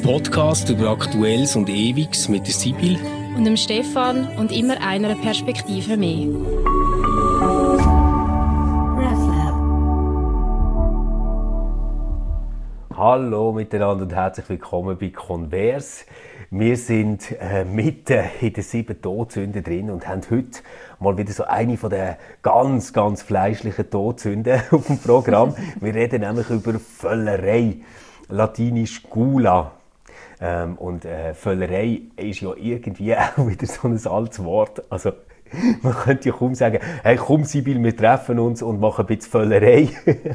Podcast über Aktuelles und Ewiges mit der Sibyl und dem Stefan und immer einer Perspektive mehr. Hallo miteinander und herzlich willkommen bei Converse. Wir sind mitten in den 7 Todsünden drin und haben heute mal wieder so eine von den ganz, ganz fleischlichen Todsünden auf dem Programm. Wir reden nämlich über Völlerei, latinisch Gula. Völlerei ist ja irgendwie auch wieder so ein altes Wort. Also, man könnte ja kaum sagen, hey, komm Sibyl, wir treffen uns und machen ein bisschen Völlerei.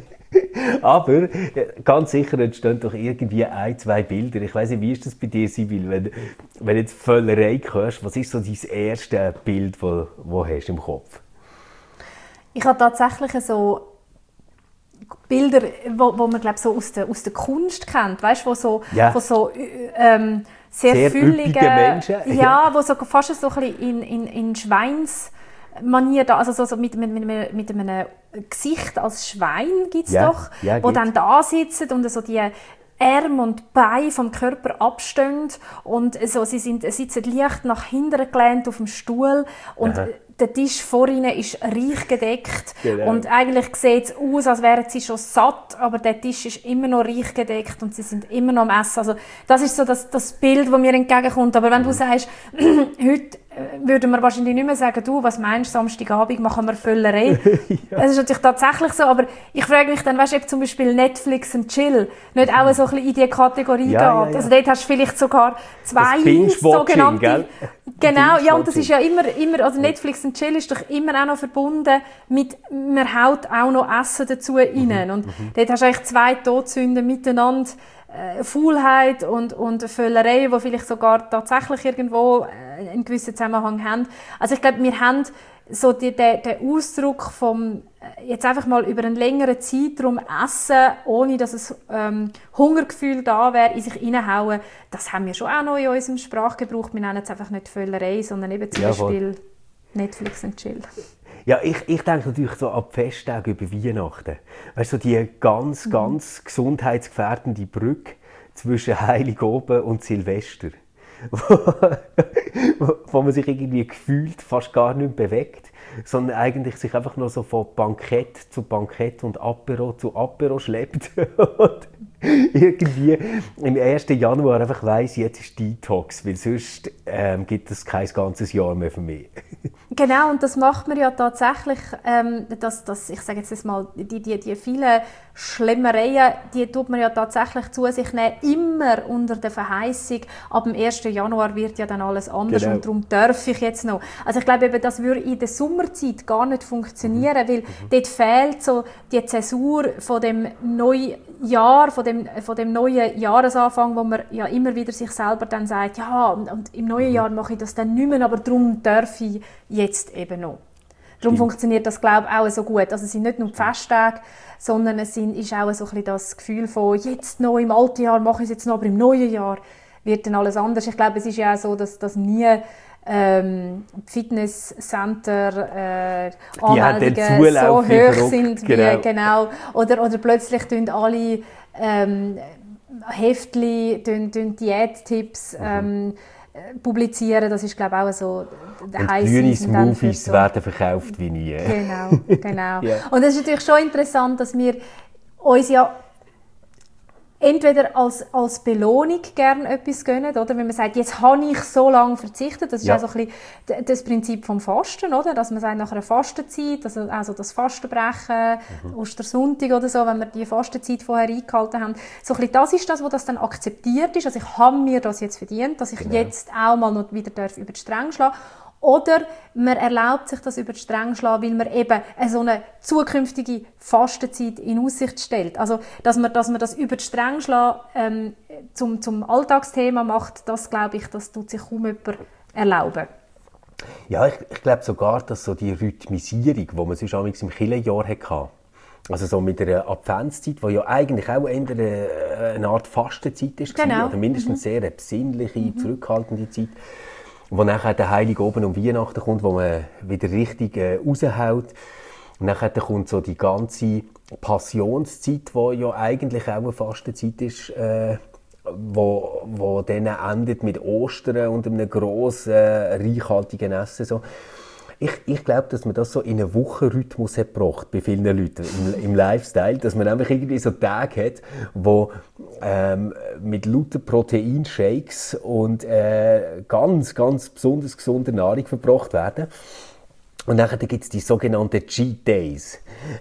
Aber ganz sicher entstehen doch irgendwie ein, zwei Bilder. Ich weiss nicht, wie ist das bei dir, Sibyl? Wenn du jetzt Völlerei hörst, was ist so dein erstes Bild, das du hast im Kopf? Ich habe tatsächlich so Bilder, wo man glaub, so aus der Kunst kennt, weißt, wo so, ja. wo so sehr füllige Menschen. Ja, wo so fast so ein bisschen in Schweinsmanier da, also so mit einem Gesicht als Schwein gibt's doch, ja, wo dann da sitzen und so die Arme und Beine vom Körper abstehen und so, sie sitzen leicht nach hinten gelehnt auf dem Stuhl und der Tisch vor ihnen ist reich gedeckt. Genau. Und eigentlich sieht es aus, als wären sie schon satt, aber der Tisch ist immer noch reich gedeckt und sie sind immer noch am Essen. Also das ist so das Bild, das mir entgegenkommt. Aber wenn du sagst, heute würden wir wahrscheinlich nicht mehr sagen, du, was meinst du, Samstagabend machen wir Völlerei? Ja. Das ist natürlich tatsächlich so, aber ich frage mich dann, weißt du, ob zum Beispiel Netflix und Chill nicht auch so ein bisschen in diese Kategorie geht. Ja. Also dort hast du vielleicht sogar zwei sogenannte... Gell? Genau, ja, und das ist ja immer, also Netflix und Chill ist doch immer auch noch verbunden mit, man haut auch noch Essen dazu rein. Und dort hast du eigentlich zwei Todsünden miteinander, Faulheit und Völlerei, die vielleicht sogar tatsächlich irgendwo einen gewissen Zusammenhang haben. Also ich glaube, wir haben so den Ausdruck vom jetzt einfach mal über einen längeren Zeitraum essen, ohne dass es Hungergefühl da wäre, in sich reinhauen, das haben wir schon auch noch in unserem Sprachgebrauch. Wir nennen es einfach nicht Völlerei, sondern eben zum Beispiel Netflix und Chill. Ja, ich denke natürlich so an die Festtage über Weihnachten. Weißt du, so die ganz, ganz gesundheitsgefährdende Brücke zwischen Heiligabend und Silvester. Wo man sich irgendwie gefühlt fast gar nicht bewegt, sondern eigentlich sich einfach nur so von Bankett zu Bankett und Apero zu Apero schleppt. Und irgendwie im 1. Januar einfach weiss, jetzt ist Detox, weil sonst gibt es kein ganzes Jahr mehr für mich. Genau, und das macht man ja tatsächlich, ich sage jetzt mal, die vielen Schlemmereien, die tut man ja tatsächlich zu sich nehmen, immer unter der Verheißung, ab dem 1. Januar wird ja dann alles anders, genau. Und darum darf ich jetzt noch. Also ich glaube, eben, das würde in der Sommerzeit gar nicht funktionieren, weil dort fehlt so die Zäsur von dem Neujahr, von dem neuen Jahresanfang, wo man ja immer wieder sich selber dann sagt, ja, und im neuen Jahr mache ich das dann nicht mehr, aber darum darf ich jetzt eben noch. Darum funktioniert das, glaube ich, auch so gut. Also es sind nicht nur die Festtage, sondern es ist auch so ein bisschen das Gefühl von, jetzt noch im alten Jahr mache ich es jetzt noch, aber im neuen Jahr wird dann alles anders. Ich glaube, es ist ja auch so, dass nie Fitnesscenter Anmeldungen so hoch sind wie genau. Oder plötzlich tun alle Heftli Diättipps publizieren. Das ist, glaube ich, auch so der Heiß. Grüne Smoothies werden verkauft wie nie. Genau. Ja. Und es ist natürlich schon interessant, dass wir uns ja entweder als Belohnung gerne etwas gönnen, oder? Wenn man sagt, jetzt habe ich so lange verzichtet, das ist auch so ein bisschen das Prinzip vom Fasten, oder? Dass man sagt, nach einer Fastenzeit, also das Fastenbrechen, Ostersonntag oder so, wenn wir die Fastenzeit vorher eingehalten haben, so ein bisschen das ist das, wo das dann akzeptiert ist. Also ich habe mir das jetzt verdient, dass ich jetzt auch mal noch wieder über die Stränge schlagen. Oder man erlaubt sich das über die Stränge schlagen, weil man eben so eine zukünftige Fastenzeit in Aussicht stellt. Also, dass man das über die Stränge schlagen zum Alltagsthema macht, das glaube ich, das tut sich kaum jemand erlauben. Ja, ich glaube sogar, dass so die Rhythmisierung, die man sonst im Kirchenjahr hatte, also so mit einer Adventszeit, die ja eigentlich auch eher eine Art Fastenzeit ist, genau. Oder mindestens sehr eine besinnliche, zurückhaltende Zeit, wo nachher der Heiligabend um Weihnachten kommt, wo man wieder richtig raushaut. Und nachher kommt so die ganze Passionszeit, die ja eigentlich auch eine Fastenzeit ist, wo dann endet mit Ostern und einem grossen, reichhaltigen Essen. So. Ich glaube, dass man das so in einen Wochenrhythmus hat gebracht bei vielen Leuten im Lifestyle, dass man einfach irgendwie so Tage hat, wo mit lauter Proteinshakes und ganz, ganz besonders gesunder Nahrung verbracht werden. Und dann gibt es die sogenannten Cheat Days.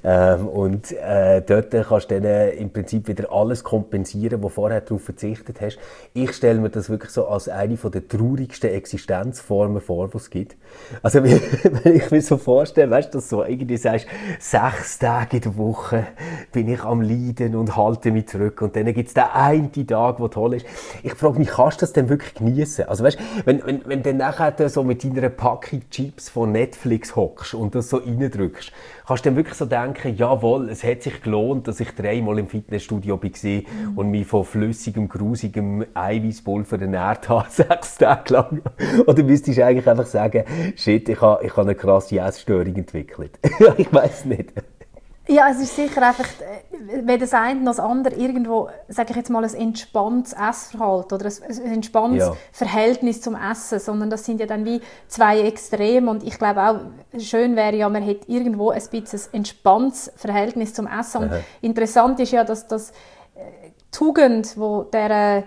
Dort kannst du dann im Prinzip wieder alles kompensieren, was du vorher darauf verzichtet hast. Ich stelle mir das wirklich so als eine der traurigsten Existenzformen vor, die es gibt. Also, wenn ich mir so vorstelle, weißt du, dass du so irgendwie sagst, 6 Tage in der Woche bin ich am Leiden und halte mich zurück. Und dann gibt es den einen Tag, der toll ist. Ich frage mich, kannst du das denn wirklich genießen? Also, weißt du, wenn du dann nachher so mit deiner Packung Chips von Netflix hockst und das so reindrückst, kannst du dann wirklich so denken, jawohl, es hat sich gelohnt, dass ich 3-mal im Fitnessstudio war und mich von flüssigem, grusigem Eiweißpulver ernährt habe, 6 Tage lang. Oder müsstest du eigentlich einfach sagen, shit, ich habe eine krasse Essstörung entwickelt. Ich weiss nicht. Ja, es ist sicher einfach, wenn das eine noch das andere irgendwo, sage ich jetzt mal, ein entspanntes Essverhalten oder ein entspanntes Verhältnis zum Essen, sondern das sind ja dann wie 2 Extreme und ich glaube auch, schön wäre ja, man hätte irgendwo ein bisschen ein entspanntes Verhältnis zum Essen. Und interessant ist ja, dass das Tugend, wo der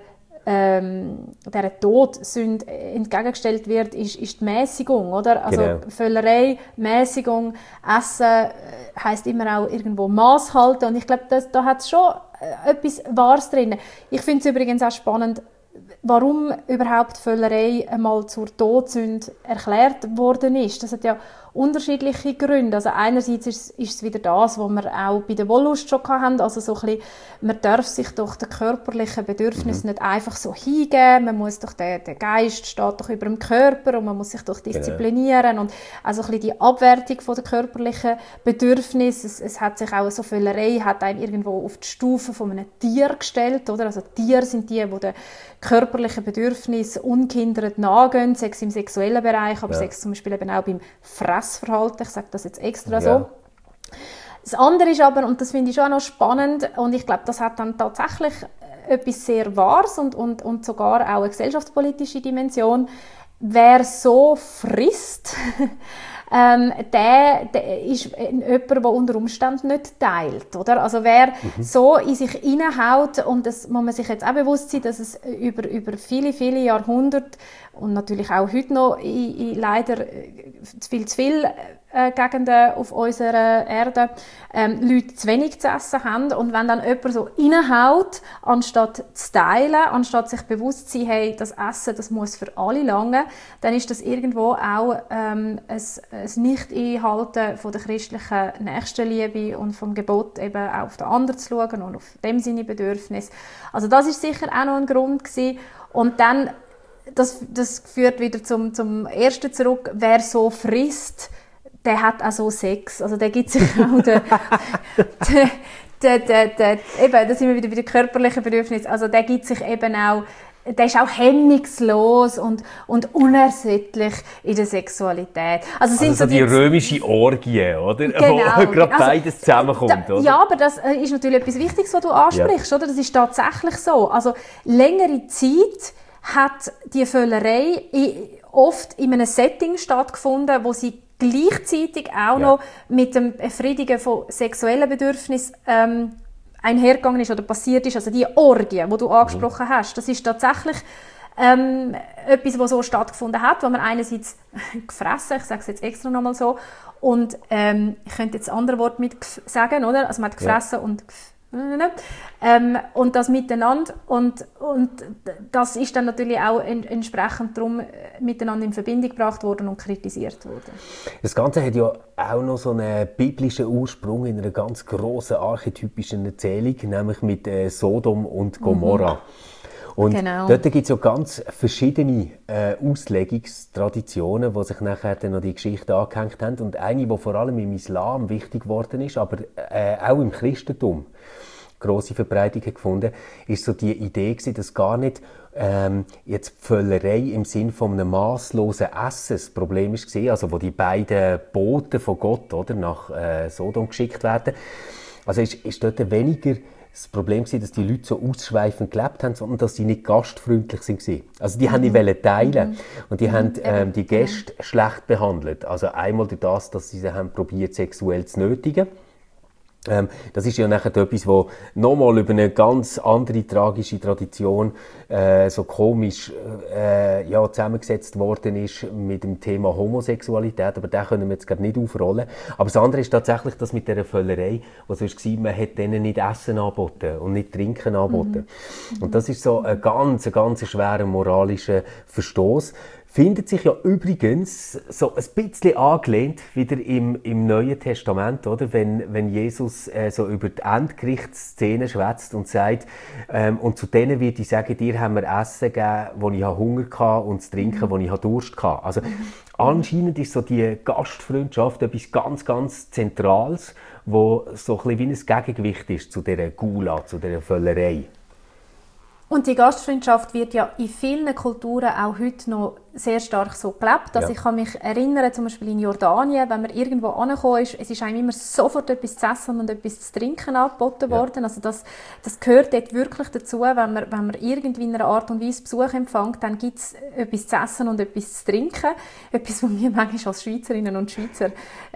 Todsünde entgegengestellt wird, ist die Mäßigung, oder? Also genau. Völlerei, Mäßigung, Essen heisst immer auch irgendwo Maß halten und ich glaube, da hat es schon etwas Wahres drin. Ich finde es übrigens auch spannend, warum überhaupt Völlerei einmal zur Todsünde erklärt worden ist. Das hat ja unterschiedliche Gründe. Also einerseits ist es wieder das, was wir auch bei der Wollust schon hatten, also so ein bisschen, man darf sich doch den körperlichen Bedürfnissen nicht einfach so hingeben, man muss doch, der Geist steht doch über dem Körper und man muss sich doch disziplinieren und also ein bisschen die Abwertung von der körperlichen Bedürfnisse, es hat sich auch so Völlerei, hat einem irgendwo auf die Stufe von einem Tier gestellt, oder? Also Tiere sind die den körperlichen Bedürfnissen ungehindert nachgehen, sei es im sexuellen Bereich, aber sei es zum Beispiel eben auch beim Fressverhalten, ich sage das jetzt extra so. Das andere ist aber, und das finde ich schon auch noch spannend, und ich glaube, das hat dann tatsächlich etwas sehr Wahres und sogar auch eine gesellschaftspolitische Dimension. Wer so frisst, der ist jemand, der unter Umständen nicht teilt, oder? Also wer so in sich reinhaut, und das muss man sich jetzt auch bewusst sein, dass es über viele, viele Jahrhunderte und natürlich auch heute noch in leider viel zu viel Gegenden auf unserer Erde Leute zu wenig zu essen haben. Und wenn dann jemand so reinhaut, anstatt zu teilen, anstatt sich bewusst zu sein, hey, das Essen, das muss für alle lange, dann ist das irgendwo auch ein Nicht-Einhalten von der christlichen Nächstenliebe und vom Gebot, eben auch auf den anderen zu schauen und auf dem seine Bedürfnisse. Also das ist sicher auch noch ein Grund gewesen. Und dann, das führt wieder zum ersten zurück, wer so frisst, der hat auch so Sex, also der gibt sich auch eben, da sind wir wieder bei den körperlichen Bedürfnissen, also der gibt sich eben auch, der ist auch hemmungslos und unersättlich in der Sexualität. Also sind so die römische Orgie, oder? Genau. Wo gerade beides zusammenkommt, oder? Ja, aber das ist natürlich etwas Wichtiges, was du ansprichst, oder? Das ist tatsächlich so. Also längere Zeit hat die Völlerei oft in einem Setting stattgefunden, wo sie gleichzeitig auch noch mit dem Befriedigen von sexuellen Bedürfnissen einhergegangen ist oder passiert ist. Also die Orgie, die du angesprochen hast, das ist tatsächlich etwas, was so stattgefunden hat, wo man einerseits gefressen, ich sage es jetzt extra nochmal so, und ich könnte jetzt ein anderes Wort mit sagen, oder? Also man hat gefressen und das miteinander und das ist dann natürlich auch entsprechend darum miteinander in Verbindung gebracht worden und kritisiert worden. Das Ganze hat ja auch noch so einen biblischen Ursprung in einer ganz grossen archetypischen Erzählung, nämlich mit Sodom und Gomorra. Und dort gibt es ja ganz verschiedene Auslegungstraditionen, die sich nachher dann noch die Geschichte angehängt haben. Und eine, die vor allem im Islam wichtig geworden ist, aber auch im Christentum grosse Verbreitung gefunden, ist so die Idee gewesen, dass gar nicht jetzt die Völlerei im Sinn von einem masslosen Essen das Problem ist, also wo die beiden Boten von Gott, oder, nach Sodom geschickt werden, Also ist dort weniger das Problem war, dass die Leute so ausschweifend gelebt haben, sondern dass sie nicht gastfreundlich waren. Also die haben nicht teilen und die haben die Gäste schlecht behandelt. Also einmal durch das, dass sie sie haben probiert, sexuell zu nötigen. Das ist ja nachher etwas, wo nochmal über eine ganz andere tragische Tradition so komisch zusammengesetzt worden ist mit dem Thema Homosexualität, aber den können wir jetzt gerade nicht aufrollen. Aber das andere ist tatsächlich das mit dieser Völlerei, was es war, man hat denen nicht Essen angeboten und nicht Trinken angeboten. Und das ist so ein ganz schwerer moralischer Verstoß. Findet sich ja übrigens so ein bisschen angelehnt wieder im Neuen Testament, oder? Wenn Jesus so über die Endgerichtsszene schwätzt und sagt, und zu denen wird ich sagen, dir haben wir Essen gegeben, wo ich Hunger hatte, und zu trinken, wo ich Durst hatte. Also anscheinend ist so die Gastfreundschaft etwas ganz Zentrales, wo so ein bisschen wie ein Gegengewicht ist zu dieser Gula, zu dieser Völlerei. Und die Gastfreundschaft wird ja in vielen Kulturen auch heute noch sehr stark so gelebt. Also ich kann mich erinnern, zum Beispiel in Jordanien, wenn man irgendwo angekommen ist, es ist einem immer sofort etwas zu essen und etwas zu trinken angeboten worden. Also das gehört dort wirklich dazu, wenn man irgendwie in einer Art und Weise Besuch empfängt, dann gibt es etwas zu essen und etwas zu trinken. Etwas, was wir manchmal als Schweizerinnen und Schweizer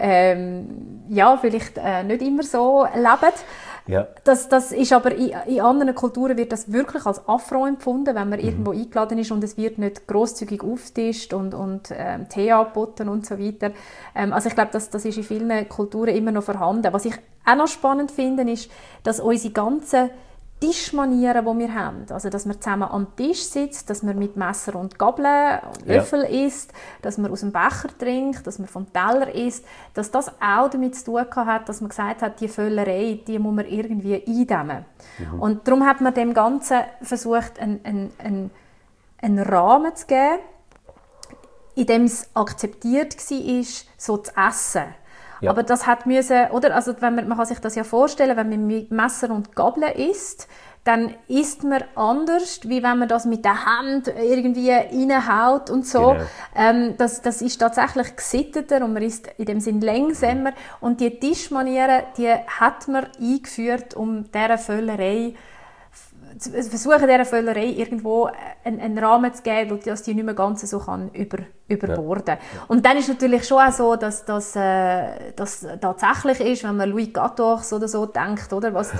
vielleicht nicht immer so leben. Ja. Das ist aber in anderen Kulturen wird das wirklich als Affront empfunden, wenn man irgendwo eingeladen ist und es wird nicht grosszügig aufgetischt und Tee angeboten und so weiter. Also ich glaube, das ist in vielen Kulturen immer noch vorhanden. Was ich auch noch spannend finde, ist, dass unsere ganzen Tischmanieren, die wir haben, also dass man zusammen am Tisch sitzt, dass man mit Messer und Gabel und Löffel isst, dass man aus dem Becher trinkt, dass man vom Teller isst, dass das auch damit zu tun hat, dass man gesagt hat, die Völlerei, die muss man irgendwie eindämmen. Und darum hat man dem Ganzen versucht, einen Rahmen zu geben, in dem es akzeptiert war, so zu essen. Ja. Aber das hat müssen, oder? Also man kann sich das ja vorstellen, wenn man mit Messer und Gabel isst, dann isst man anders, wie wenn man das mit der Hand irgendwie reinhaut und so. Genau. Das ist tatsächlich gesitteter und man isst in dem Sinn langsamer. Und die Tischmanieren, die hat man eingeführt, um dieser Völlerei versuchen, dieser Völlerei irgendwo einen Rahmen zu geben, dass die nicht mehr ganz so kann überborden. Ja. Und dann ist natürlich schon auch so, dass das tatsächlich ist, wenn man Louis XIV oder so denkt, oder, was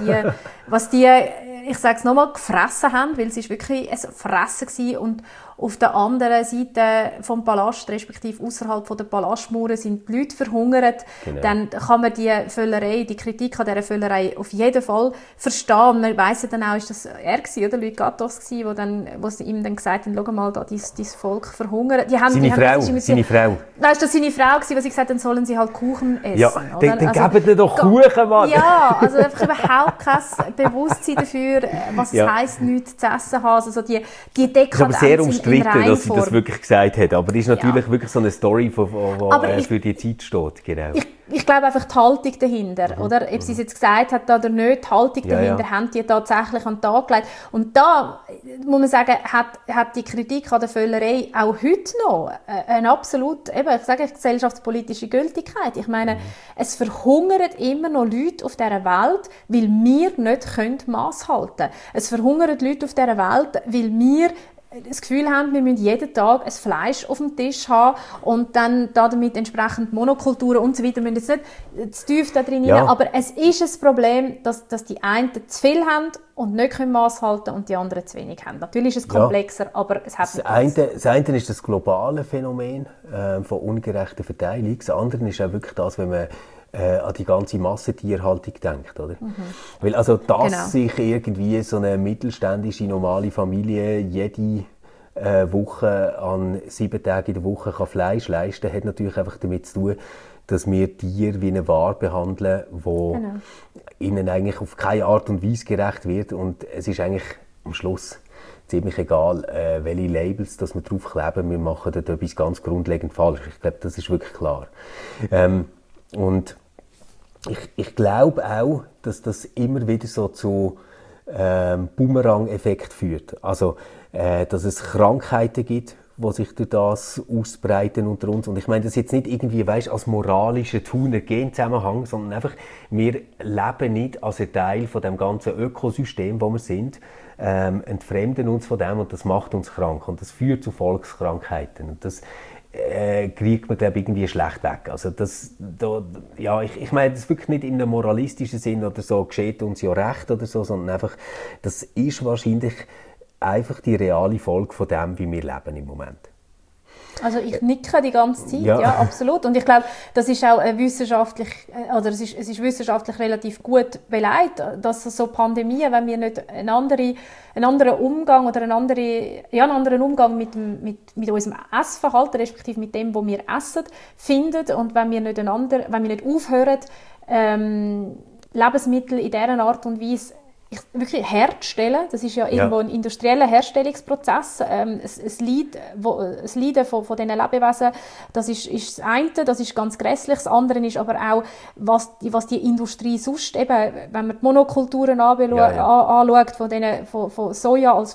die ich sage es nochmal, gefressen haben, weil es ist wirklich ein Fressen gewesen. Und auf der anderen Seite vom Palast, respektive außerhalb der Palastmauern, sind die Leute verhungert. Genau. Dann kann man die Völlerei, die Kritik an dieser Völlerei auf jeden Fall verstehen. Man weiss ja dann auch, ist das er gewesen, oder Louis XIV, wo sie ihm dann gesagt haben, schau mal, da, dein Volk verhungert. Seine Frau. Nein, ist das seine Frau gewesen, wo sie gesagt haben, dann sollen sie halt Kuchen essen. Ja, dann geben sie doch Kuchen, Mann. Ja, also einfach überhaupt kein Bewusstsein dafür, was es heisst, nichts zu essen haben. Also die Dekadenz. Es ist aber sehr umstritten, dass sie das wirklich gesagt hat. Aber das ist natürlich wirklich so eine Story, die für die Zeit steht. Genau. Ich glaube einfach die Haltung dahinter, oder? Ob sie es jetzt gesagt hat oder nicht, die Haltung dahinter haben die tatsächlich an den Tag gelegt. Und da, muss man sagen, hat die Kritik an der Völlerei auch heute noch eine absolut, gesellschaftspolitische Gültigkeit. Ich meine, es verhungern immer noch Leute auf dieser Welt, weil wir nicht Mass halten können. Es verhungern Leute auf dieser Welt, weil wir das Gefühl haben, wir müssen jeden Tag ein Fleisch auf dem Tisch haben und dann damit entsprechend Monokulturen und so weiter. Wir müssen jetzt nicht zu tief da drin rein, aber es ist ein Problem, dass die einen zu viel haben und nicht Mass halten und die anderen zu wenig haben. Natürlich ist es komplexer, aber es hat das eine ist das globale Phänomen von ungerechter Verteilung. Das andere ist auch wirklich das, wenn man an die ganze Massentierhaltung denkt, oder? Weil also, dass sich irgendwie so eine mittelständische, normale Familie jede Woche an 7 Tagen in der Woche kann Fleisch leisten kann, hat natürlich einfach damit zu tun, dass wir Tiere wie eine Ware behandeln, die ihnen eigentlich auf keine Art und Weise gerecht wird. Und es ist eigentlich am Schluss ziemlich egal, welche Labels dass wir draufkleben. Wir machen dort etwas ganz grundlegend falsch. Ich glaube, das ist wirklich klar. Und ich glaube auch, dass das immer wieder so zu Boomerang-Effekt führt. Also, dass es Krankheiten gibt, die sich durch das ausbreiten unter uns. Und ich meine das jetzt nicht irgendwie, weißt, als moralischer Tuner-Gen-Zusammenhang, sondern einfach, wir leben nicht als ein Teil von dem ganzen Ökosystem, wo wir sind, entfremden uns von dem und das macht uns krank und das führt zu Volkskrankheiten. Und das kriegt man, glaube ich, irgendwie schlecht weg. Also ich meine das wirklich nicht in einem moralistischen Sinn oder so, geschieht uns ja recht oder so, sondern einfach, das ist wahrscheinlich einfach die reale Folge von dem, wie wir leben im Moment. Also ich nicke die ganze Zeit, ja absolut. Und ich glaube, das ist auch wissenschaftlich, oder es ist wissenschaftlich relativ gut beleidigt, dass so Pandemien, wenn wir nicht einen anderen Umgang oder einen anderen Umgang mit unserem Essverhalten, respektive mit dem, was wir essen, finden und wenn wir nicht aufhören, Lebensmittel in dieser Art und Weise wirklich herzustellen, das ist ja irgendwo ein industrieller Herstellungsprozess, das Leiden von diesen Lebewesen, das ist das eine, das ist ganz grässlich, das andere ist aber auch, was die Industrie sonst, eben, wenn man die Monokulturen anschaut, von Soja als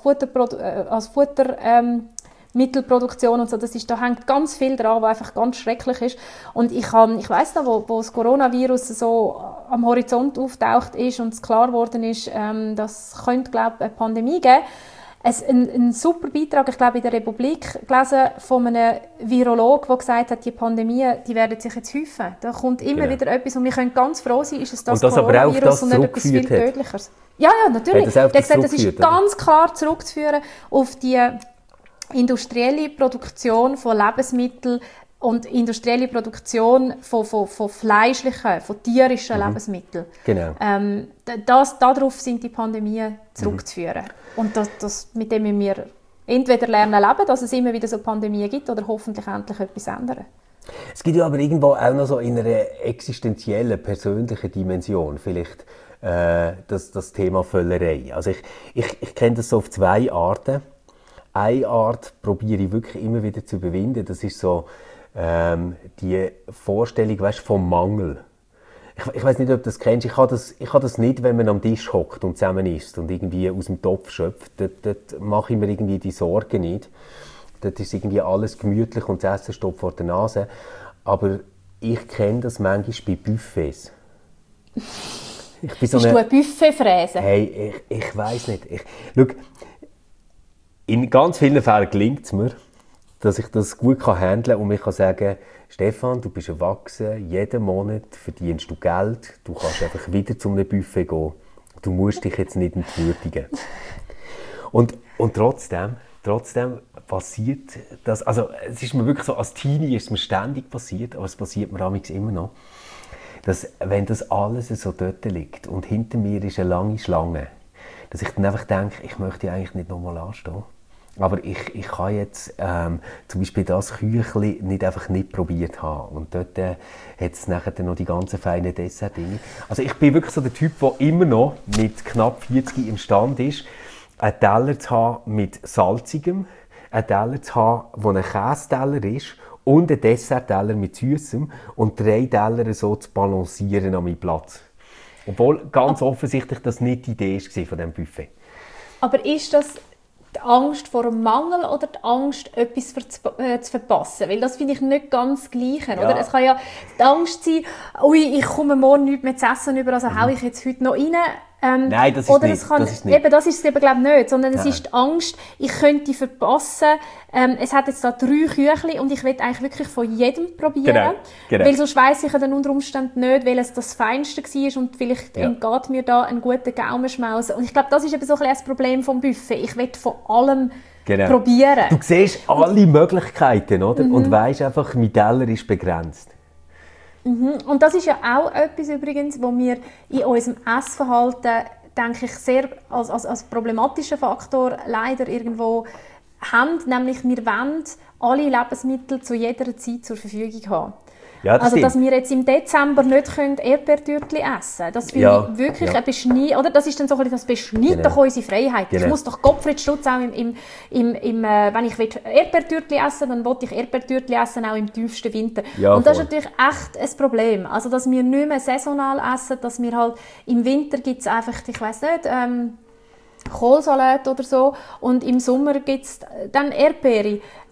Futtermittelproduktion und so, da hängt ganz viel dran, was einfach ganz schrecklich ist. Und ich weiss noch, wo das Coronavirus so am Horizont auftaucht ist und es klar geworden ist, das könnte, glaube ich, eine Pandemie geben. Ein super Beitrag, ich glaube, in der Republik gelesen von einem Virologen, der gesagt hat, die Pandemien, die werden sich jetzt häufen. Da kommt immer wieder etwas und wir können ganz froh sein, ist es das Coronavirus und nicht etwas viel Tödlicheres. Ja, natürlich. Der hat gesagt, das ist ganz klar zurückzuführen auf die industrielle Produktion von Lebensmitteln und industrielle Produktion von fleischlichen, von tierischen Lebensmitteln. Genau. Darauf sind die Pandemien zurückzuführen. Und mit dem müssen wir entweder lernen leben, dass es immer wieder so Pandemien gibt, oder hoffentlich endlich etwas ändern. Es gibt ja aber irgendwo auch noch so in einer existenziellen, persönlichen Dimension vielleicht das Thema Völlerei. Also ich kenne das so auf zwei Arten. Eine Art probiere ich wirklich immer wieder zu überwinden. Das ist so die Vorstellung, weißt, vom Mangel. Ich weiß nicht, ob du das kennst. Ich habe das nicht, wenn man am Tisch hockt und zusammen isst und irgendwie aus dem Topf schöpft. Dort mache ich mir irgendwie die Sorgen nicht. Dort ist irgendwie alles gemütlich und das Essen steht vor der Nase. Aber ich kenne das manchmal bei Buffets. Bist du ein Buffetfräse? Hey, ich weiss nicht. Schau, in ganz vielen Fällen gelingt es mir, dass ich das gut handeln kann und ich kann sagen, Stefan, du bist erwachsen, jeden Monat verdienst du Geld, du kannst einfach wieder zu einem Buffet gehen, du musst dich jetzt nicht entwürdigen. Und trotzdem passiert das, also es ist mir wirklich so, als Teenie ist es mir ständig passiert, aber es passiert mir amigs immer noch, dass wenn das alles so dort liegt und hinter mir ist eine lange Schlange, dass ich dann einfach denke, ich möchte eigentlich nicht nochmal anstehen. Aber ich kann jetzt zum Beispiel das Küchli nicht probiert haben. Und dort hat es nachher noch die ganzen feinen Dessert-Dinge. Also ich bin wirklich so der Typ, der immer noch mit knapp 40 imstande ist, einen Teller zu haben mit Salzigem, einen Teller zu haben, der ein Kästeller ist, und einen Dessertteller mit Süßem und 3 Teller so zu balancieren an meinem Platz. Obwohl ganz offensichtlich das nicht die Idee war von diesem Buffet. Aber ist das die Angst vor dem Mangel oder die Angst, etwas zu verpassen? Weil das finde ich nicht ganz gleich. Ja. Oder? Es kann ja die Angst sein, ui, ich komme morgen nichts mehr zu essen über, also haue ich jetzt heute noch rein. Nein, das ist oder nicht. Das ist nicht. Eben, das ist es eben, glaube ich, nicht. Sondern es ist die Angst, ich könnte verpassen. Es hat jetzt da 3 Küchli und ich will eigentlich wirklich von jedem probieren. Genau. Weil sonst weiss ich ja dann unter Umständen nicht, welches das Feinste war und vielleicht entgeht mir da ein guter Gaumenschmaus. Und ich glaube, das ist eben so ein bisschen das Problem vom Buffet. Ich will von allem probieren. Du siehst alle Möglichkeiten, oder? Und weisst einfach, mein Teller ist begrenzt. Und das ist ja auch etwas übrigens, wo wir in unserem Essverhalten, denke ich, sehr als problematischen Faktor leider irgendwo haben. Nämlich, wir wollen alle Lebensmittel zu jeder Zeit zur Verfügung haben. Ja, das also, dass stimmt. wir jetzt im Dezember nicht Erdbeertürtli essen können, das finde ich wirklich ein Beschneid, oder? Das ist dann so ein bisschen, das beschneidet doch unsere Freiheit. Ich muss doch Gottfried Stutz auch wenn ich Erdbeertürtli essen will, dann will ich Erdbeertürtli essen, auch im tiefsten Winter. Ja, und das ist natürlich echt ein Problem. Also, dass wir nicht mehr saisonal essen, dass wir halt im Winter gibt es einfach, ich weiss nicht, Kohlsalat oder so und im Sommer gibt es dann Erdbeere.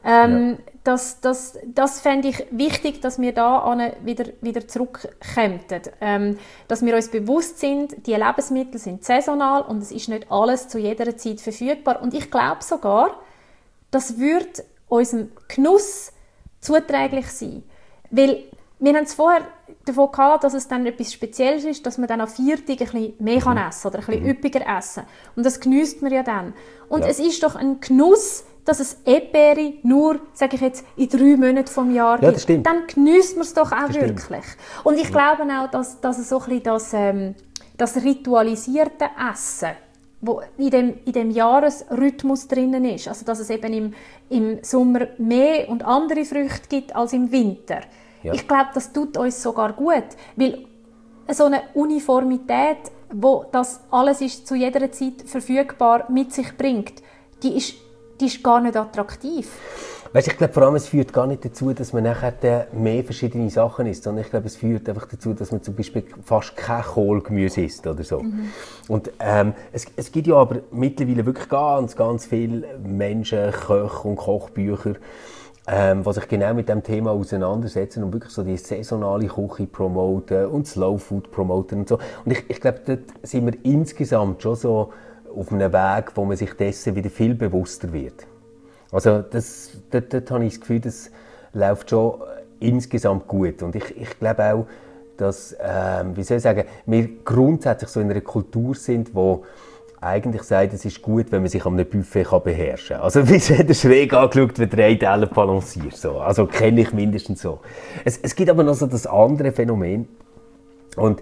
Das fände ich wichtig, dass wir da wieder zurückkommen. Dass wir uns bewusst sind, die Lebensmittel sind saisonal und es ist nicht alles zu jeder Zeit verfügbar. Und ich glaube sogar, das würde unserem Genuss zuträglich sein. Weil wir haben es vorher davon gehabt, dass es dann etwas Spezielles ist, dass man dann am Viertag ein bisschen mehr essen kann oder ein bisschen üppiger essen. Und das geniesst man ja dann. Und es ist doch ein Genuss, dass es Erdbeere nur, sage ich jetzt, in 3 Monaten vom Jahr gibt. Das stimmt. Dann geniesst man es doch auch das wirklich. Stimmt. Und ich glaube auch, dass es so ein bisschen das ritualisierte Essen, wo in dem Jahresrhythmus drinnen ist, also dass es eben im Sommer mehr und andere Früchte gibt als im Winter. Ja. Ich glaube, das tut uns sogar gut, weil so eine Uniformität, wo das alles ist zu jeder Zeit verfügbar mit sich bringt, die ist gar nicht attraktiv. Weißt, ich glaube vor allem, es führt gar nicht dazu, dass man nachher mehr verschiedene Sachen isst, sondern ich glaube, es führt einfach dazu, dass man zum Beispiel fast kein Kohlgemüse isst oder so. Und es gibt ja aber mittlerweile wirklich ganz, ganz viele Menschen, Köche und Kochbücher, die sich genau mit dem Thema auseinandersetzen und wirklich so die saisonale Küche promoten und Slow Food promoten und so. Und ich glaube, dort sind wir insgesamt schon so auf einem Weg, wo man sich dessen wieder viel bewusster wird. Also dort habe ich das Gefühl, das läuft schon insgesamt gut. Und ich glaube auch, dass wir grundsätzlich so in einer Kultur sind, wo eigentlich sagt, es ist gut, wenn man sich an einem Buffet beherrschen kann. Also wie hat er schräg angeschaut, wenn 3 Teller balanciert. So. Also kenne ich mindestens so. Es gibt aber noch so das andere Phänomen. Und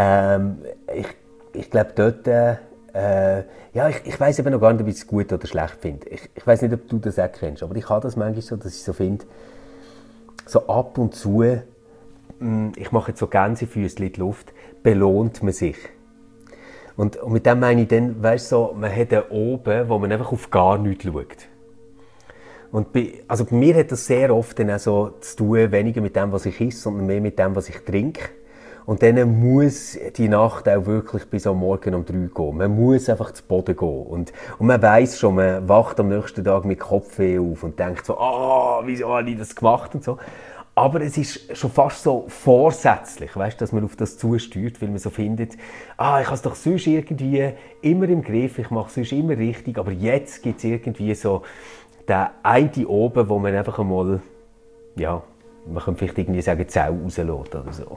ich glaube dort... ich weiss eben noch gar nicht, ob ich es gut oder schlecht finde. Ich weiss nicht, ob du das auch kennst, aber ich habe das manchmal so, dass ich so finde, so ab und zu, ich mache jetzt so Gänsefüßchen in die Luft, belohnt man sich. Und mit dem meine ich dann, weißt, so, man hat einen oben, wo man einfach auf gar nichts schaut. Und bei mir hat das sehr oft dann auch so zu tun, weniger mit dem, was ich esse, sondern mehr mit dem, was ich trinke. Und dann muss die Nacht auch wirklich bis am Morgen um 3 gehen. Man muss einfach zu Boden gehen. Und man weiss schon, man wacht am nächsten Tag mit Kopfweh auf und denkt so, wieso habe ich das gemacht und so. Aber es ist schon fast so vorsätzlich, weißt, dass man auf das zusteuert, weil man so findet, ich habe es doch sonst irgendwie immer im Griff, ich mache es sonst immer richtig, aber jetzt gibt es irgendwie so den einen oben, wo man einfach einmal, ja, man könnte vielleicht irgendwie sagen, die Sau rauslässt oder so.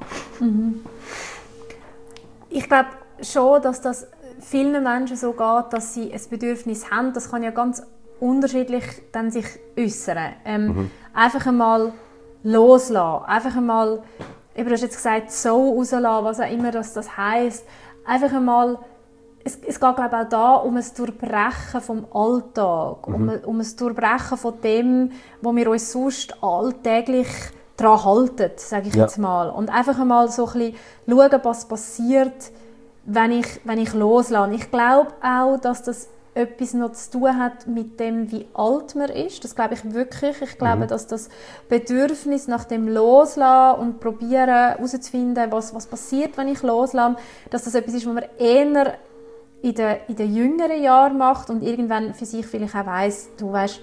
Ich glaube schon, dass das vielen Menschen so geht, dass sie ein Bedürfnis haben. Das kann ja ganz unterschiedlich dann sich äußern. Einfach einmal loslassen. Einfach einmal, du hast jetzt gesagt, so rauslassen, was auch immer das heisst. Einfach einmal, es geht glaube ich auch da um ein Durchbrechen vom Alltag, um ein Durchbrechen von dem, wo wir uns sonst alltäglich daran halten, sage ich jetzt mal. Und einfach einmal so ein bisschen schauen, was passiert, wenn ich loslasse. Ich glaube auch, dass das etwas noch zu tun hat mit dem, wie alt man ist. Das glaube ich wirklich. Ich glaube, dass das Bedürfnis nach dem Loslassen und probieren herauszufinden, was passiert, wenn ich loslasse, dass das etwas ist, was man eher in den jüngeren Jahren macht und irgendwann für sich vielleicht auch weiss, du weißt,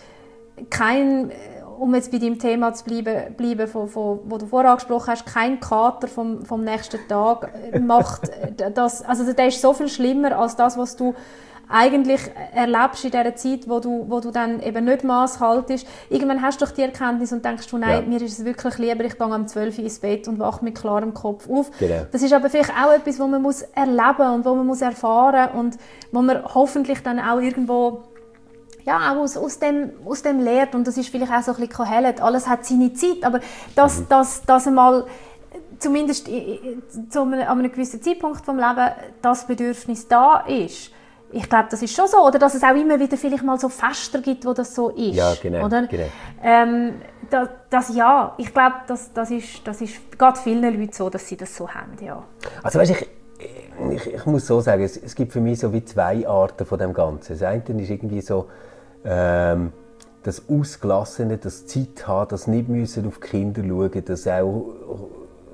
um jetzt bei deinem Thema zu bleiben wo du vorher angesprochen hast, kein Kater vom nächsten Tag macht das, also der ist so viel schlimmer als das, was du eigentlich erlebst in dieser Zeit, wo du dann eben nicht Mass haltest. Irgendwann hast du doch die Erkenntnis und denkst du, nein, mir ist es wirklich lieber, ich gehe um 12 Uhr ins Bett und wache mit klarem Kopf auf. Genau. Das ist aber vielleicht auch etwas, was man muss erleben und was man muss erfahren und wo man hoffentlich dann auch irgendwo auch aus dem lernt. Und das ist vielleicht auch so ein bisschen Kohelet. Alles hat seine Zeit, aber dass einmal zumindest an einem gewissen Zeitpunkt vom Leben das Bedürfnis da ist. Ich glaube, das ist schon so. Oder dass es auch immer wieder vielleicht mal so Fester gibt, wo das so ist. Ja, genau. Oder? Genau. Ich glaube, das ist gerade vielen Leuten so, dass sie das so haben. Ja. Also weißt, ich muss so sagen, es gibt für mich so wie 2 Arten von dem Ganzen. Das eine ist irgendwie so das Ausgelassene, das Zeit haben, das nicht müssen auf die Kinder schauen, das auch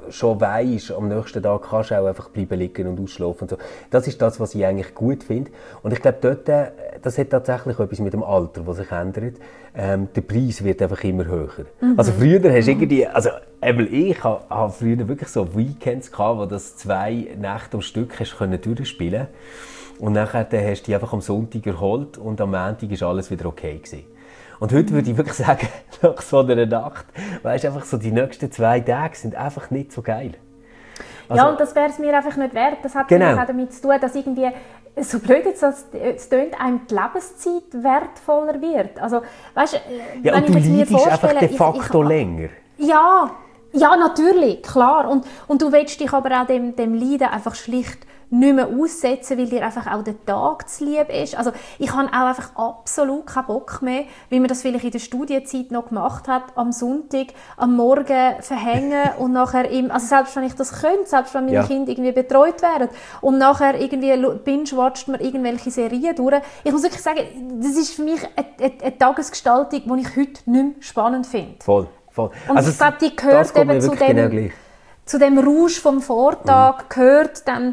schon weisst, am nächsten Tag kannst du auch einfach bleiben liegen und ausschlafen und so. Das ist das, was ich eigentlich gut finde. Und ich glaube, dort, das hat tatsächlich etwas mit dem Alter, das sich ändert. Der Preis wird einfach immer höher. Also früher hast du irgendwie, also ich habe früher wirklich so Weekends gehabt, wo das 2 Nächte am Stück hast können durchspielen. Und nachher hast du dich einfach am Sonntag erholt und am Montag war alles wieder okay gewesen. Und heute würde ich wirklich sagen, nach so einer Nacht, weisst einfach so, die nächsten 2 Tage sind einfach nicht so geil. Also, ja, und das wäre es mir einfach nicht wert. Das hat auch damit zu tun, dass irgendwie, so blöd jetzt es tönt, einem die Lebenszeit wertvoller wird. Also, weißt, ja, wenn und ich jetzt mir vorstelle, einfach de facto länger. Ja, natürlich, klar. Und du willst dich aber auch dem Leiden einfach schlicht nicht mehr aussetzen, weil dir einfach auch der Tag zu lieb ist. Also ich habe auch einfach absolut keinen Bock mehr, wie man das vielleicht in der Studienzeit noch gemacht hat, am Sonntag, am Morgen verhängen und nachher also selbst wenn ich das könnte, selbst wenn meine Kinder irgendwie betreut wären und nachher irgendwie binge-watcht man irgendwelche Serien durch. Ich muss wirklich sagen, das ist für mich eine Tagesgestaltung, die ich heute nicht mehr spannend finde. Voll. Und also ich glaube, die gehört eben zu dem Rausch vom Vortag, gehört dann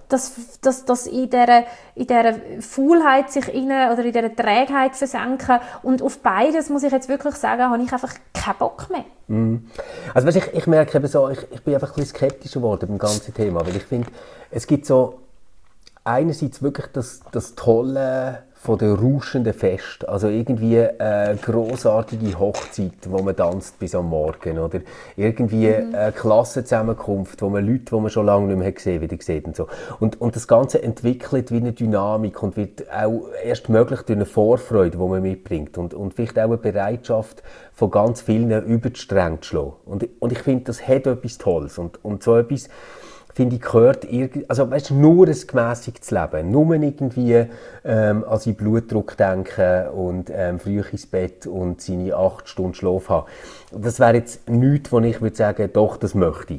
dass in dieser Faulheit sich oder in dieser Trägheit versenken. Und auf beides, muss ich jetzt wirklich sagen, habe ich einfach keinen Bock mehr. Also weißt, ich merke eben so, ich bin einfach ein bisschen skeptischer geworden beim ganzen Thema, weil ich finde, es gibt so einerseits wirklich das Tolle von der rauschenden Fest, also irgendwie eine grossartige Hochzeit, wo man tanzt bis am Morgen, oder irgendwie eine Klassenzusammenkunft, wo man Leute, die man schon lange nicht mehr gesehen wieder sieht und so. Und das Ganze entwickelt wie eine Dynamik und wird auch erst möglich durch eine Vorfreude, die man mitbringt und vielleicht auch eine Bereitschaft von ganz vielen über die Stränge zu schlagen. Und ich finde, das hat etwas Tolles und so etwas, finde ich, gehört also weißt, nur ein gemässigtes Leben, nur irgendwie an seinen Blutdruck denken und früh ins Bett und seine 8 Stunden Schlaf haben. Das wäre jetzt nichts, wo ich würde sagen, doch, das möchte ich.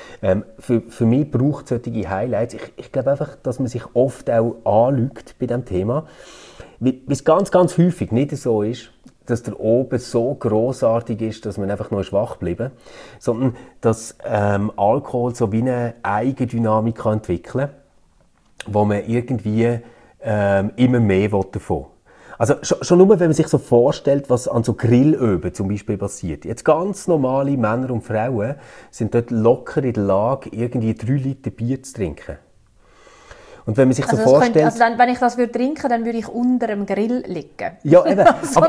Für mich braucht es solche Highlights. Ich glaube einfach, dass man sich oft auch anlügt bei diesem Thema, weil es ganz, ganz häufig nicht so ist, dass der oben so grossartig ist, dass man einfach nur schwach bleiben, sondern dass Alkohol so wie eine Eigendynamik kann entwickeln kann, wo man irgendwie immer mehr davon will. Also schon nur, wenn man sich so vorstellt, was an so Grillöben zum Beispiel passiert. Jetzt ganz normale Männer und Frauen sind dort locker in der Lage, irgendwie 3 Liter Bier zu trinken. Und wenn man sich so vorstellt... wenn ich das trinken würde, dann würde ich unter dem Grill liegen. Ja, eben.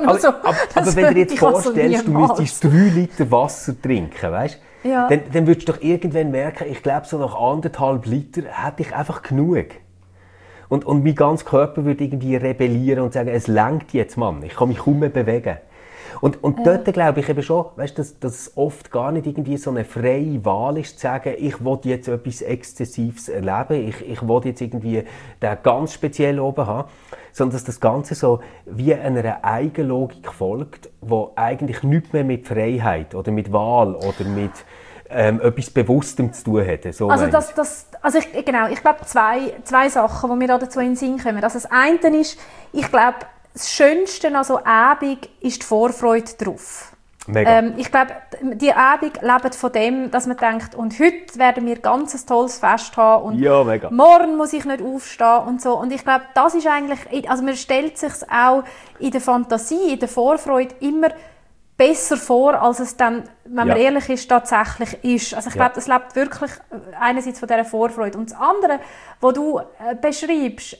aber wenn du dir jetzt vorstellst, du müsstest 3 Liter Wasser trinken, weißt? Ja. Dann würdest du doch irgendwann merken, ich glaube, so nach 1,5 Liter hätte ich einfach genug. Und mein ganzer Körper würde irgendwie rebellieren und sagen, es reicht jetzt, Mann, ich kann mich kaum mehr bewegen. Und dort glaube ich eben schon, weißt, dass es oft gar nicht irgendwie so eine freie Wahl ist, zu sagen, ich will jetzt etwas Exzessives erleben, ich will jetzt irgendwie den ganz speziell oben haben, sondern dass das Ganze so wie einer Eigenlogik folgt, die eigentlich nichts mehr mit Freiheit oder mit Wahl oder mit etwas Bewusstem zu tun hat. So ich glaube, zwei Sachen, die mir dazu in den Sinn kommen. Also das eine ist, ich glaube, das Schönste an so Abend ist die Vorfreude darauf. Ich glaube, die Abend lebt von dem, dass man denkt, und heute werden wir ganz ein tolles Fest haben und morgen muss ich nicht aufstehen und so. Und ich glaube, das ist eigentlich, also man stellt sich es auch in der Fantasie, in der Vorfreude immer besser vor, als es dann, wenn man ehrlich ist, tatsächlich ist. Also ich glaube, das lebt wirklich einerseits von dieser Vorfreude. Und das andere, was du beschreibst,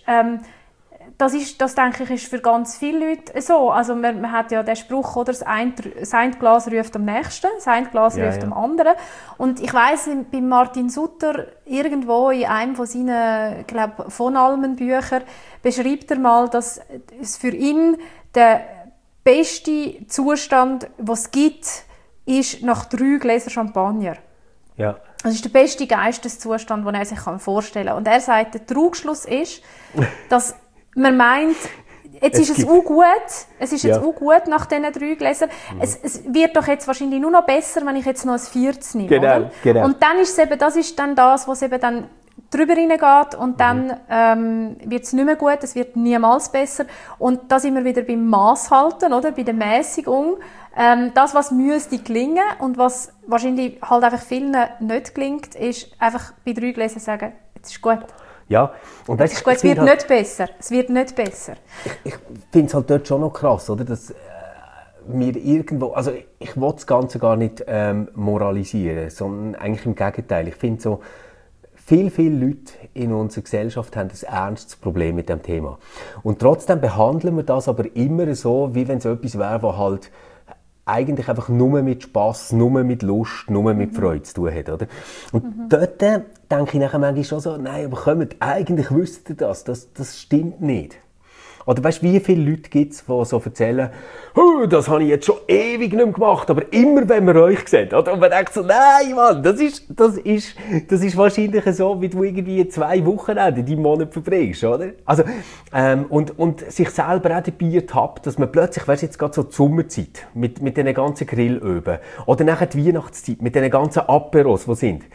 das denke ich, ist für ganz viele Leute so. Also man hat ja den Spruch, oder, das eine Glas ruft am nächsten, das eine Glas ruft am anderen. Und ich weiss, bei Martin Sutter, irgendwo in einem von seinen, glaube von Almen-Büchern, beschreibt er mal, dass es für ihn der beste Zustand, den es gibt, ist nach 3 Gläser Champagner. Ja. Das ist der beste Geisteszustand, den er sich vorstellen kann. Und er sagt, der Trugschluss ist, dass man meint, jetzt ist es auch gut. Es ist jetzt auch gut nach diesen 3 Gläsern. Es wird doch jetzt wahrscheinlich nur noch besser, wenn ich jetzt noch ein 4. nehme. Genau. Und dann ist es eben, das ist dann das, was eben dann drüber hineingeht und dann wird es nicht mehr gut, es wird niemals besser. Und da sind wir wieder beim Maß halten, oder? Bei der Mäßigung. Das, was müsste gelingen und was wahrscheinlich halt einfach vielen nicht gelingt, ist einfach bei 3 Gläsern sagen, jetzt ist gut. Ja, und es ist gut, es wird halt nicht besser. Es wird nicht besser. Ich finde es halt dort schon noch krass, oder? Dass wir irgendwo, also ich will das Ganze gar nicht moralisieren, sondern eigentlich im Gegenteil. Ich finde so, viele Leute in unserer Gesellschaft haben ein ernstes Problem mit dem Thema. Und trotzdem behandeln wir das aber immer so, wie wenn es etwas wäre, was halt eigentlich einfach nur mit Spass, nur mit Lust, nur mit Freude zu tun hat, oder? Und dort denke ich nachher manchmal schon so, nein, aber kommt, eigentlich wüsst ihr das stimmt nicht. Oder weißt du, wie viele Leute gibt es, die so erzählen, das habe ich jetzt schon ewig nicht mehr gemacht, aber immer, wenn man euch sieht. Oder? Und man denkt so, nein, Mann, das ist wahrscheinlich so, wie du irgendwie 2 Wochenende in deinem Monat verbringst, oder? Also, und sich selber auch dabei ertappt, dass man plötzlich, weißt du, jetzt gerade so die Sommerzeit, mit diesen ganzen Grillöben, oder nachher die Weihnachtszeit, mit diesen ganzen Aperos, die sind,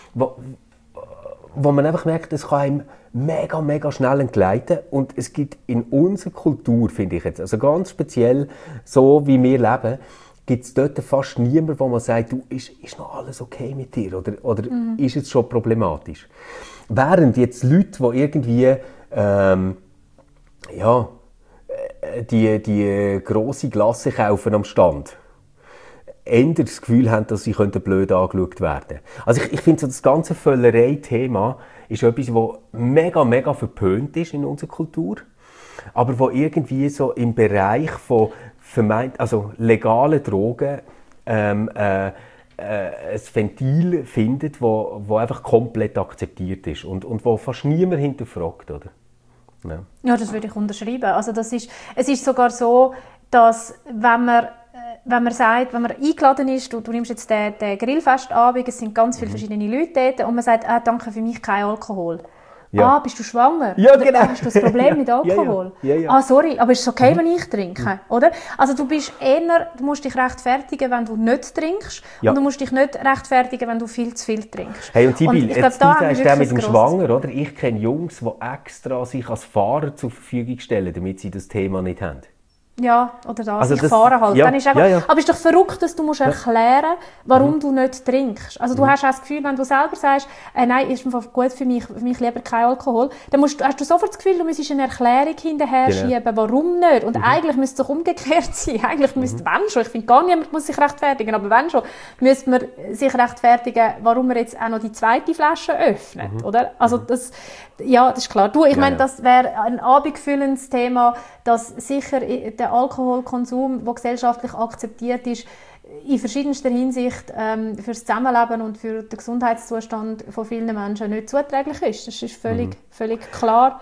wo man einfach merkt, es kann einem mega schnell entgleiten. Und es gibt in unserer Kultur, finde ich jetzt, also ganz speziell so wie wir leben, gibt es dort fast niemanden, wo man sagt, du, ist noch alles okay mit dir? Oder ist es schon problematisch? Während jetzt Leute, die irgendwie die grosse Glasse kaufen am Stand, eher das Gefühl haben, dass sie blöd angeschaut werden könnten. Also ich finde, so das ganze Völlerei-Thema ist etwas, das mega verpönt ist in unserer Kultur, aber wo irgendwie so im Bereich von legalen Drogen ein Ventil findet, wo einfach komplett akzeptiert ist und wo fast niemand hinterfragt, oder? Ja, das würde ich unterschreiben. Also es ist sogar so, dass wenn man sagt, wenn man eingeladen ist, du nimmst jetzt den Grillfestabend, es sind ganz viele verschiedene Leute dort und man sagt, danke, für mich kein Alkohol. Ja. Bist du schwanger? Ja, oder genau. Hast du ein Problem mit Alkohol? Ja. Sorry, aber ist es okay, wenn ich trinke? Oder? Also du musst dich rechtfertigen, wenn du nicht trinkst und du musst dich nicht rechtfertigen, wenn du viel zu viel trinkst. Hey, und Sibyl, jetzt du sagst der mit dem Schwanger, oder? Problem. Ich kenne Jungs, die extra sich als Fahrer zur Verfügung stellen, damit sie das Thema nicht haben. Ja, oder das, also ich fahre halt. Ja, Dann ist einfach, Aber es ist doch verrückt, dass du musst erklären, warum du nicht trinkst. Also du hast auch das Gefühl, wenn du selber sagst, nein, ist einfach gut für mich lieber kein Alkohol, dann hast du sofort das Gefühl, du müsstest eine Erklärung hinterher schieben, warum nicht. Und eigentlich müsste es doch umgekehrt sein. Eigentlich müsste, wenn schon, ich finde gar niemand muss sich rechtfertigen, aber wenn schon, müsste man sich rechtfertigen, warum man jetzt auch noch die zweite Flasche öffnet, oder? Also das ist klar. Ich meine, das wäre ein abendfüllendes Thema, dass sicher der Alkoholkonsum, der gesellschaftlich akzeptiert ist, in verschiedenster Hinsicht für das Zusammenleben und für den Gesundheitszustand von vielen Menschen nicht zuträglich ist. Das ist völlig klar.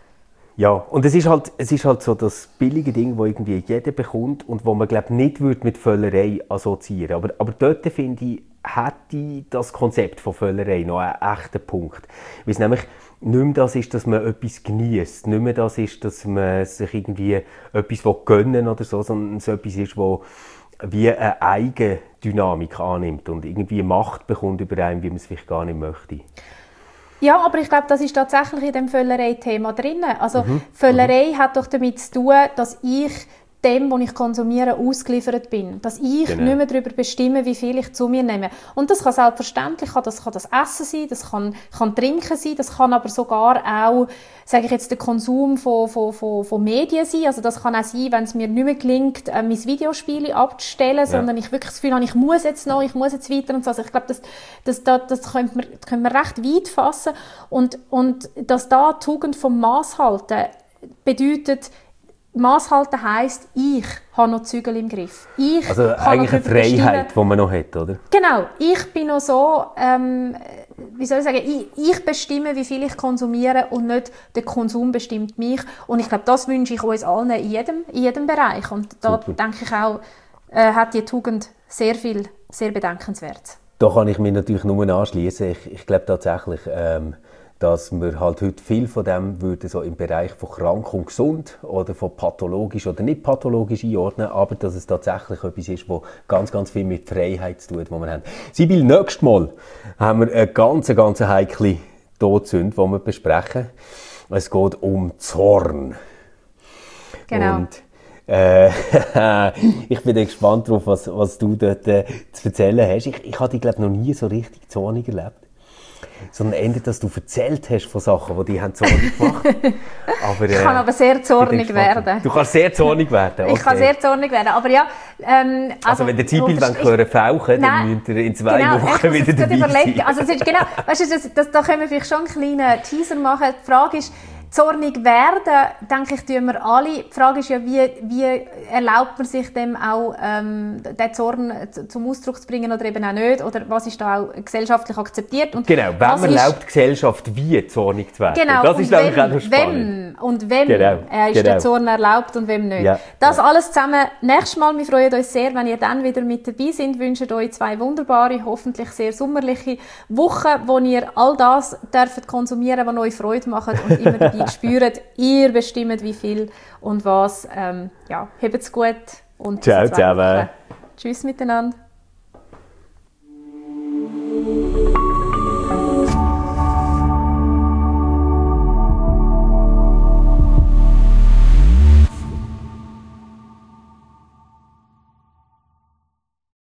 Ja, und es ist halt so das billige Ding, das irgendwie jeder bekommt und wo man, glaube ich, nicht mit Völlerei assoziieren würde. Aber dort, finde ich, hätte das Konzept von Völlerei noch einen echten Punkt. Weil es nämlich nicht mehr das ist, dass man etwas genießt, nicht mehr das ist, dass man sich irgendwie etwas gönnen oder so, sondern es etwas ist, das wie eine Eigendynamik annimmt und irgendwie Macht bekommt über einen, wie man es vielleicht gar nicht möchte. Ja, aber ich glaube, das ist tatsächlich in dem Völlerei-Thema drin. Also Völlerei hat doch damit zu tun, dass ich dem, was ich konsumiere, ausgeliefert bin. Dass ich nicht mehr darüber bestimme, wie viel ich zu mir nehme. Und das kann selbstverständlich, das kann das Essen sein, das kann Trinken sein, das kann aber sogar auch, sage ich jetzt, der Konsum von Medien sein. Also das kann auch sein, wenn es mir nicht mehr gelingt, mein Videospiel abzustellen, sondern ich wirklich das Gefühl habe, ich muss jetzt weiter und so. Also ich glaube, das können wir recht weit fassen. Und dass da die Tugend vom Maßhalten bedeutet, Maßhalten heisst, ich habe noch Zügel im Griff. Also eigentlich eine Freiheit, die man noch hat, oder? Genau. Ich bin noch so, ich bestimme, wie viel ich konsumiere und nicht der Konsum bestimmt mich. Und ich glaube, das wünsche ich uns allen in jedem Bereich. Und da denke ich auch, hat die Tugend sehr viel, sehr bedenkenswert. Da kann ich mich natürlich nur anschließen. Ich glaube tatsächlich, dass wir halt heute viel von dem würden so im Bereich von krank und gesund oder von pathologisch oder nicht pathologisch einordnen, aber dass es tatsächlich etwas ist, was ganz viel mit Freiheit zu tun hat, die wir haben. Sibyl, nächstes Mal haben wir eine ganz heikle Todsünde, die wir besprechen. Es geht um Zorn. Genau. Und, ich bin gespannt darauf, was du dort zu erzählen hast. Ich habe dich, glaube noch nie so richtig zornig erlebt. Sondern eher, dass du erzählt hast von Sachen, die dich zornig gemacht haben. Aber, ich kann aber sehr zornig werden. Du kannst sehr zornig werden? Okay. Ich kann sehr zornig werden, aber ja... also wenn der Zibil hören fauchen, dann müsst ihr in 2 Wochen wieder dabei sein. Also es ist genau, weißt du, da können wir vielleicht schon einen kleinen Teaser machen. Die Frage ist, zornig werden, denke ich, tun wir alle. Die Frage ist ja, wie erlaubt man sich dem auch, den Zorn zum Ausdruck zu bringen oder eben auch nicht? Oder was ist da auch gesellschaftlich akzeptiert? Und genau, wem erlaubt die Gesellschaft, wie zornig zu werden? Genau, das ist nämlich auch noch spannend. Wem ist der Zorn erlaubt und wem nicht. Ja, das alles zusammen nächstes Mal. Wir freuen uns sehr, wenn ihr dann wieder mit dabei seid. Wir wünschen euch 2 wunderbare, hoffentlich sehr sommerliche Wochen, wo ihr all das dürft konsumieren, was euch Freude macht und immer dabei spürt. Ihr bestimmt, wie viel und was. Habt's gut und ciao zusammen. Tschüss miteinander.